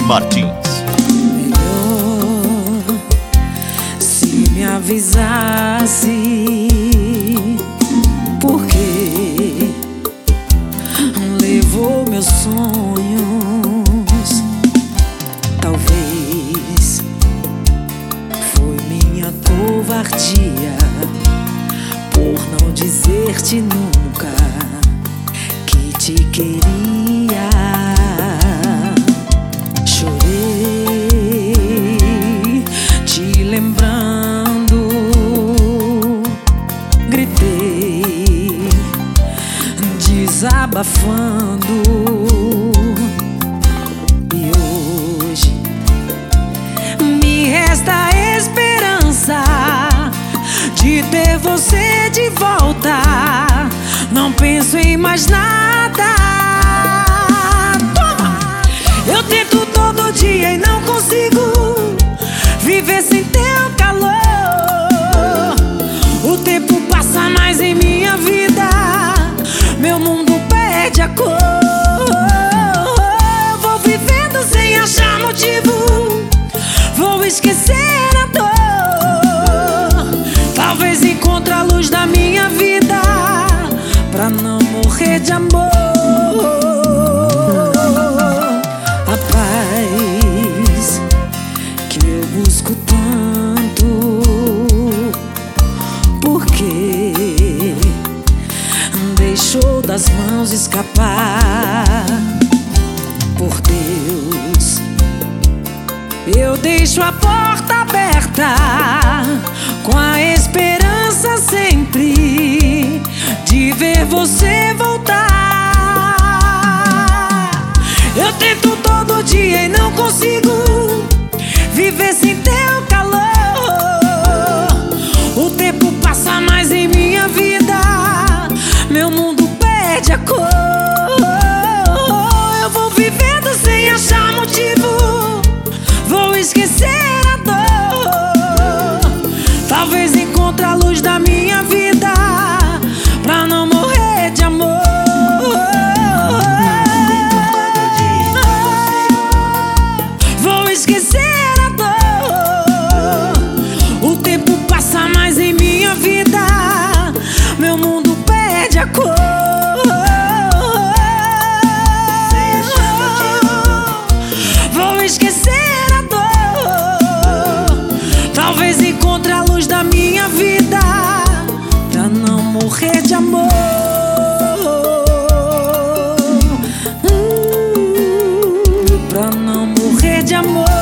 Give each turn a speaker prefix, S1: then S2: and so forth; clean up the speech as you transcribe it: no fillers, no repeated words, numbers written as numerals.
S1: Martins.
S2: Melhor se me avisasse, porque levou meus sonhos. Talvez foi minha covardia por não dizer-te nunca que te queria. Chorei te lembrando, gritei desabafando, e hoje me resta a esperança de ter você de volta. Não penso em mais nada. Eu tento todo dia e não consigo viver sem teu calor. O tempo passa mais em minha vida, meu mundo perde a cor. Eu vou vivendo sem achar motivo, vou esquecer a dor. Talvez encontre a luz da minha vida pra não morrer de amor. A paz que eu busco tanto, porque deixou das mãos escapar. Por Deus, eu deixo a porta aberta, com a esperança sempre de ver você voltar. Eu tento todo dia e não consigo viver sem teu calor. O tempo passa mais em minha vida, meu mundo perde a cor. Eu vou vivendo sem achar motivo, vou esquecer a dor. Talvez encontre a luz da minha vida pra não morrer de amor. Vou esquecer a dor. O tempo passa mais em minha vida, meu mundo perde a cor. Vou esquecer a dor. Talvez encontre a luz da minha vida pra não morrer de amor. Pra não morrer de amor.